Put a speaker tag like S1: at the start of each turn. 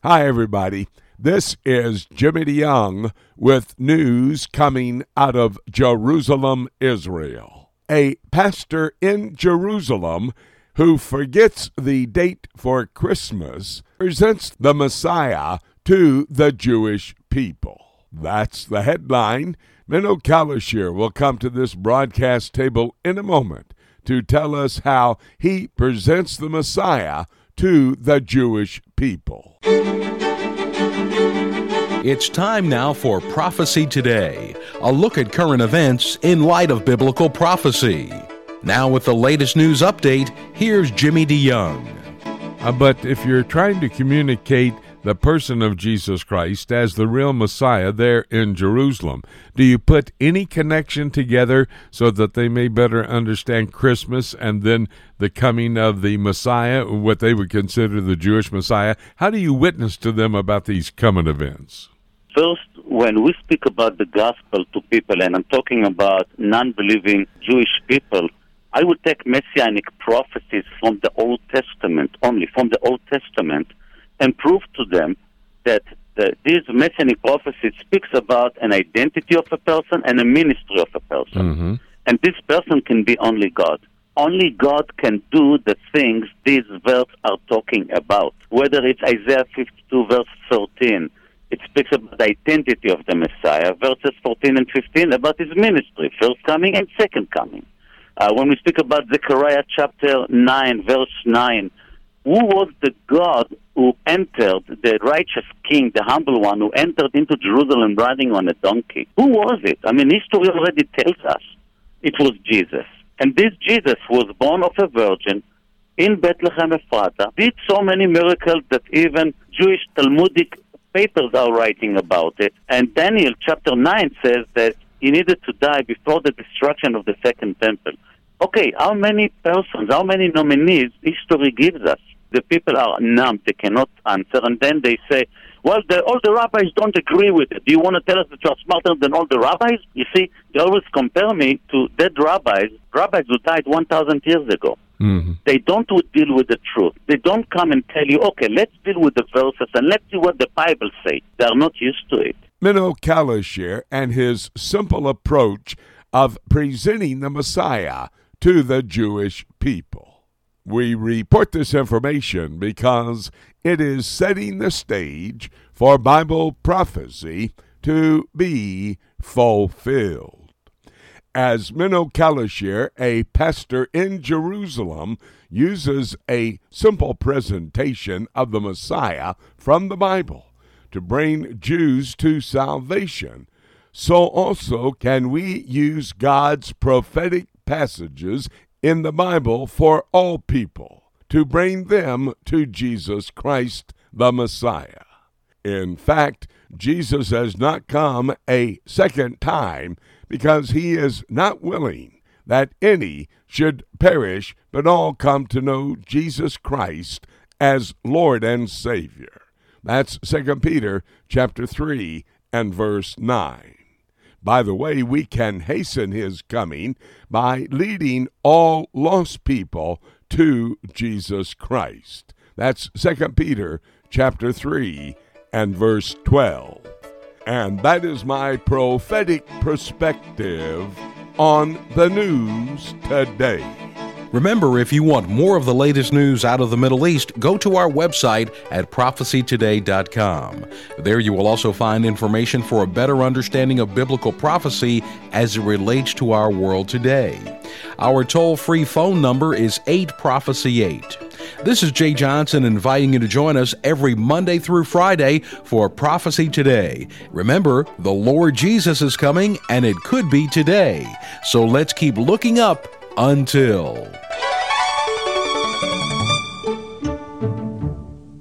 S1: Hi, everybody. This is Jimmy DeYoung with news coming out of Jerusalem, Israel. A pastor in Jerusalem who forgets the date for Christmas presents the Messiah to the Jewish people. That's the headline. Menno Kalashir will come to this broadcast table in a moment to tell us how he presents the Messiah to the Jewish people.
S2: It's time now for Prophecy Today, a look at current events in light of biblical prophecy. Now with the latest news update, here's Jimmy DeYoung.
S1: But if you're trying to communicate the person of Jesus Christ as the real Messiah there in Jerusalem, do you put any connection together so that they may better understand Christmas and then the coming of the Messiah, what they would consider the Jewish Messiah? How do you witness to them about these coming events?
S3: First, when we speak about the gospel to people, and I'm talking about non-believing Jewish people, I would take messianic prophecies from the Old Testament, only from the Old Testament, and prove to them that these messianic prophecies speaks about an identity of a person and a ministry of a person. Mm-hmm. And this person can be only God. Only God can do the things these verses are talking about. Whether it's Isaiah 52, verse 13, it speaks about the identity of the Messiah. Verses 14 and 15 about his ministry, first coming and second coming. When we speak about Zechariah chapter 9, verse 9, who was the God who entered, the righteous king, the humble one, who entered into Jerusalem riding on a donkey? Who was it? I mean, history already tells us it was Jesus. And this Jesus was born of a virgin in Bethlehem Ephrata, did so many miracles that even Jewish Talmudic papers are writing about it. And Daniel chapter 9 says that he needed to die before the destruction of the second temple. Okay, how many persons, how many nominees history gives us? The people are numb, they cannot answer, and then they say, well, all the rabbis don't agree with it. Do you want to tell us that you're smarter than all the rabbis? You see, they always compare me to dead rabbis who died 1,000 years ago. Mm-hmm. They don't deal with the truth. They don't come and tell you, okay, let's deal with the verses and let's see what the Bible says. They are not used to it.
S1: Menno Kalashir and his simple approach of presenting the Messiah to the Jewish people. We report this information because it is setting the stage for Bible prophecy to be fulfilled. As Menno Kalashir, a pastor in Jerusalem, uses a simple presentation of the Messiah from the Bible to bring Jews to salvation, so also can we use God's prophetic passages in the Bible for all people to bring them to Jesus Christ, the Messiah. In fact, Jesus has not come a second time because he is not willing that any should perish, but all come to know Jesus Christ as Lord and Savior. That's 2 Peter chapter 3 and verse 9. By the way, we can hasten his coming by leading all lost people to Jesus Christ. That's 2 Peter chapter 3 and verse 12. And that is my prophetic perspective on the news today.
S2: Remember, if you want more of the latest news out of the Middle East, go to our website at prophecytoday.com. There you will also find information for a better understanding of biblical prophecy as it relates to our world today. Our toll-free phone number is 8-PROPHECY-8. This is Jay Johnson inviting you to join us every Monday through Friday for Prophecy Today. Remember, the Lord Jesus is coming, and it could be today. So let's keep looking up until...